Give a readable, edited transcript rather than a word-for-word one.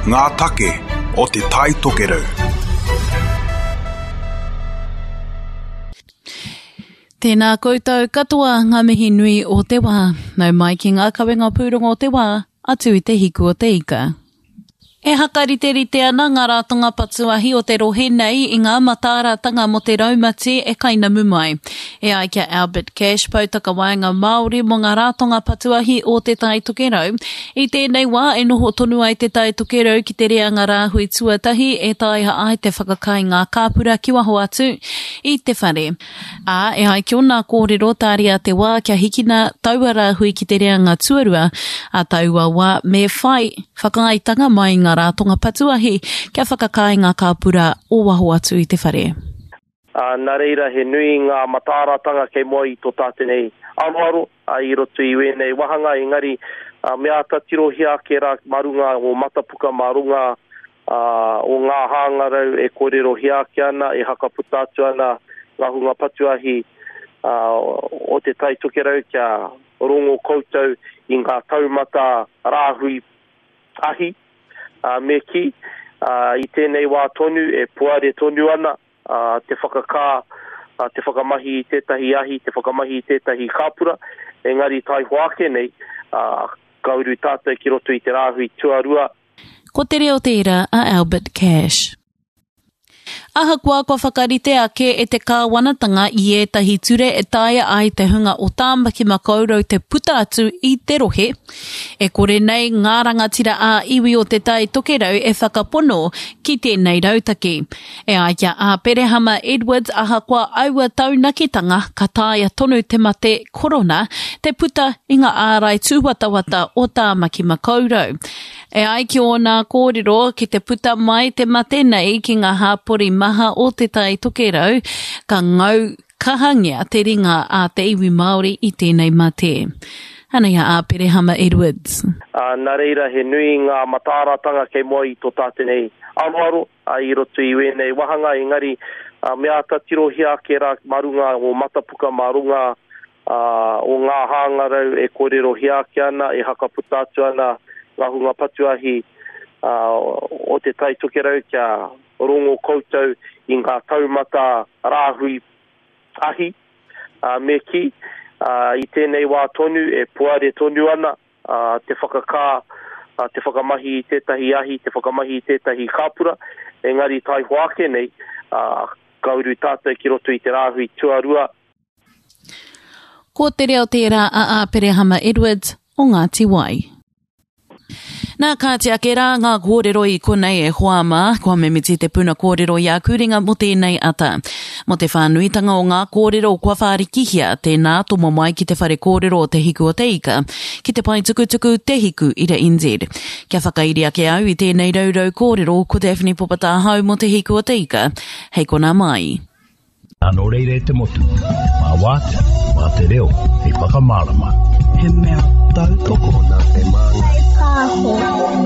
ngā take o te tai tokerau. Tēnā koutou katoa ngā mihi nui o te wā, nau mai ki ngā kawenga pūrongo o te wā, atu i te hiku o te ika. E hakariterite ana ngā rātonga patuahi o te rohe nei i ngā matāratanga mo te raumati e kainamu mai. E ai kia Albert Cash, pautaka waenga Māori mo ngā rātonga patuahi o te tai tokerau. I tēnei wā e noho tonu ai te tai tokerau ki te reanga rāhui tuatahi e taiha ai te whakakai ngā kāpura ki waho atu i te whare. E ai ki ona kōrero tāri a te wā kia hikina taua rāhui ki te reanga tuarua a taua wā me whai whakaaitanga mai ngā rātonga patuahi kia whakakai ngā kāpura o waho atu i te whare. Nā reira he nui ngā matāratanga kei moa i tō tātenei aroaro i roto i wēnei wahanga engari mea tatirohia ke rā marunga o matapuka marunga o ngā hāngarau e kōrero hiake ana e hakaputa atu ana ngā hunga patuahi o te tai tokerau kia rongo koutou i ngā taumata rāhui ahi me ki i tēnei wā tonu e puare tonu ana te whakakā, te whakamahi i tētahi ahi, te whakamahi i tētahi kāpura, engari tai hoake nei, kauru tātou ki roto i te rāhui tuarua. Ko te reo tērā a Albert Cash. Ahakoa kua whakarite ake e te kāwanatanga i ētahi ture e taia ai te hunga o tāmaki makaurau te puta atu i te rohe. E kore nei ngā rangatira a iwi o te tai tokerau e whakapono ki tēnei rautaki. E ai kia a Perehama Edwards ahakoa aua taunakitanga ka taia tonu te mate korona te puta i ngā ārai tūwatawata o tāmaki makaurau. E ai ki ona kōrero ki te puta mai te mate nei ki ngā hāpori maha o te tai tokerau ka ngau kahangia te ringa a te iwi Māori i tēnei mate. Anei a Perehama Edwards. Nā reira he nui ngā matāratanga kei moa i tō tātenei aroaro i roto i wēnei wahanga engari mea tatirohia ke rā marunga o matapuka marunga o ngā hāngarau e kōrero hiake ana e hakaputa atu ana ngā hunga patuahi o te tai tokerau kia rongo koutou i ngā taumata rāhui ahi me ki i tēnei wā tonu e puare tonu ana te whakakā, te whakamahi i tētahi ahi, te whakamahi i tētahi kāpura, engari tai hoake nei, kauru tātou ki roto i te rāhui tuarua. Ko te reo tērā a Perehama Edwards o Ngāti Wai. Nā kāti ake rā ngā kōrero i konei e hoama, kua memiti te puna kōrero i a kuringa mo tēnei ata. Mo te whānuitanga o ngā kōrero kua whārikihia, tēnā tomo mai ki te whare kōrero o te hiku o te ika, ki te pai tukutuku te hiku i re NZ. Kia whakairi ake au i tēnei raurau kōrero ko te Ewhini Popata hau mo te hiku o te ika, hei kona mai. Ano reire te motu, mā wāte, mā te reo, hei whakamārama. He mea tau toko nā te māngai.